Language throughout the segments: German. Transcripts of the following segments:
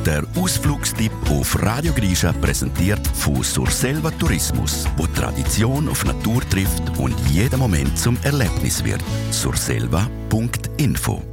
Der Ausflugstipp auf Radio Grischa präsentiert von Surselva Tourismus, wo Tradition auf Natur trifft und jeder Moment zum Erlebnis wird. surselva.info.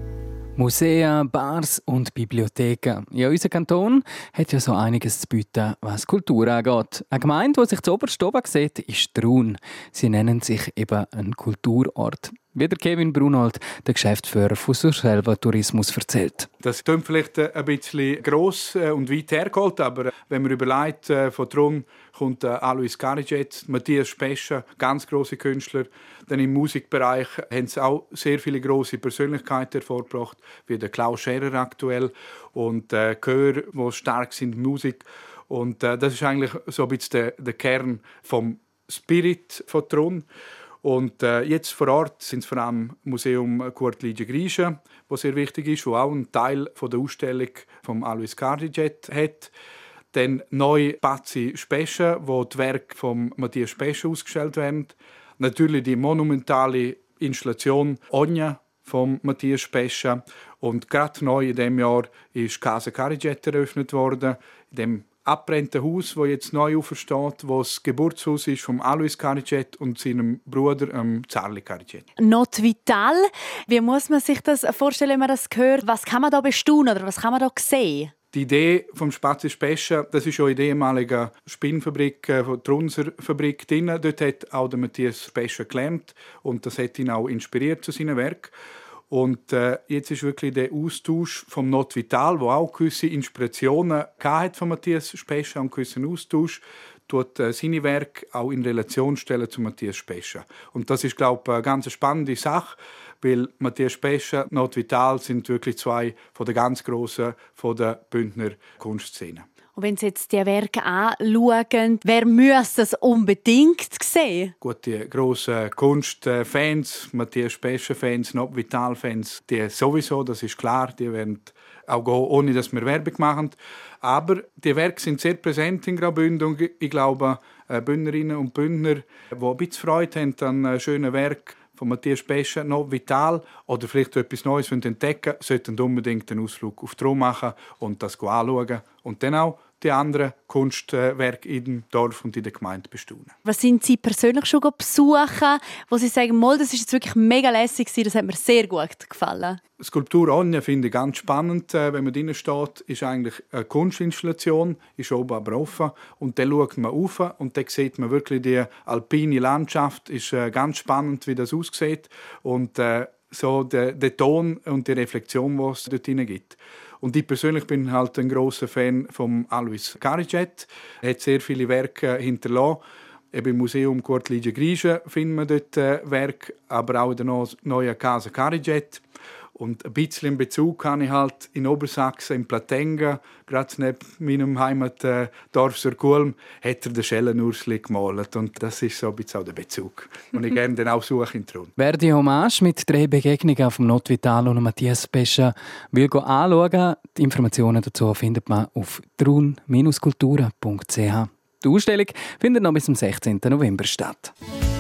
Museen, Bars und Bibliotheken. Ja, unser Kanton hat ja so einiges zu bieten, was Kultur angeht. Eine Gemeinde, die sich zu oberst oben sieht, ist Trun. Sie nennen sich eben ein Kulturort. Wie der Kevin Brunold, der Geschäftsführer von Surselva Tourismus, erzählt. Das klingt vielleicht ein bisschen gross und weit hergeholt, aber wenn man überlegt, von Trun kommt Alois Karijet, Matthias Spescha, ganz grosse Künstler. Dann im Musikbereich haben sie auch sehr viele grosse Persönlichkeiten hervorgebracht, wie der Klaus Scherer aktuell und Chör, die stark sind in Musik. Und das ist eigentlich so ein bisschen der Kern vom Spirit von Trun. Und jetzt vor Ort sind es vor allem Museum Kurt Ligia Grischa, das sehr wichtig ist, wo auch einen Teil von der Ausstellung vom Alois Karijet hat. Dann neu Pazzi Spescha, wo die Werke von Matthias Spescha ausgestellt werden. Natürlich die monumentale Installation Ogna von Matthias Spescha. Und gerade neu in diesem Jahr ist Casa Karijet eröffnet worden, in dem abgebrannten Haus, das jetzt neu aufersteht, wo das Geburtshaus ist von Alois Karijet und seinem Bruder Zarli Karijet. Not Vital. Wie muss man sich das vorstellen, wenn man das hört? Was kann man da bestaunen oder was kann man da sehen? Die Idee vom Spazi Spescha, das ist auch in der ehemaligen Spinnfabrik von der Trunser Fabrik drin. Dort hat auch der Matthias Spescha gelernt und das hat ihn auch inspiriert zu seinem Werk. Und jetzt ist wirklich der Austausch vom Not Vital, wo auch gewisse Inspirationen von Matthias Spescha und gewissen Austausch, tut seine Werke auch in Relation stellen zu Matthias Spescha. Und das ist, glaube ich, eine ganz spannende Sache, weil Matthias Spescha und Not Vital sind wirklich zwei von der ganz grossen von der Bündner Kunstszene. Und wenn Sie jetzt die Werke anschauen, wer müsste das unbedingt sehen? Gut, die grossen Kunstfans, Matthias Spescha-Fans, Not Vital-Fans, die sowieso, das ist klar, die werden auch gehen, ohne dass wir Werbung machen. Aber die Werke sind sehr präsent in Graubünden und ich glaube, Bündnerinnen und Bündner, die ein bisschen Freude haben an schönen Werken von Matthias Spescha, Not Vital oder vielleicht etwas Neues entdecken, sollten unbedingt einen Ausflug auf Trun machen und das anschauen und dann auch die anderen Kunstwerke im Dorf und in der Gemeinde bestaunen. Was sind Sie persönlich schon besuchen, wo Sie sagen, das ist jetzt wirklich mega lässig, das hat mir sehr gut gefallen? Die Skulptur Ogna finde ich ganz spannend. Wenn man drinnen steht, ist eigentlich eine Kunstinstallation, ist oben aber offen. Und dann schaut man rauf und dann sieht man wirklich die alpine Landschaft. Ist ganz spannend, wie das aussieht. Und so der Ton und die Reflexion, die es dort gibt. Und ich persönlich bin halt ein grosser Fan von Alois Karijet. Er hat sehr viele Werke hinterlassen. Im Museum Kurt Ligia Grischa finden wir dort Werke, aber auch in der neuen Casa Karijet. Und ein bisschen in Bezug habe ich halt in Obersachsen, in Platenga, gerade neben meinem Heimatdorf Surkulm, hat er den Schellenursli gemalt. Und das ist so ein bisschen auch der Bezug, den ich gerne dann auch suche in Trun. Wer die Hommage mit 3 Begegnungen vom Not Vital und Matthias Spescha will anschauen, die Informationen dazu findet man auf trun-kultura.ch. Die Ausstellung findet noch bis zum 16. November statt.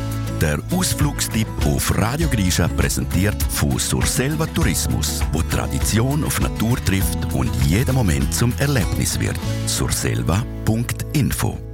Der Ausflugstipp auf Radio Grischa präsentiert von Surselva Tourismus, wo Tradition auf Natur trifft und jeder Moment zum Erlebnis wird. surselva.info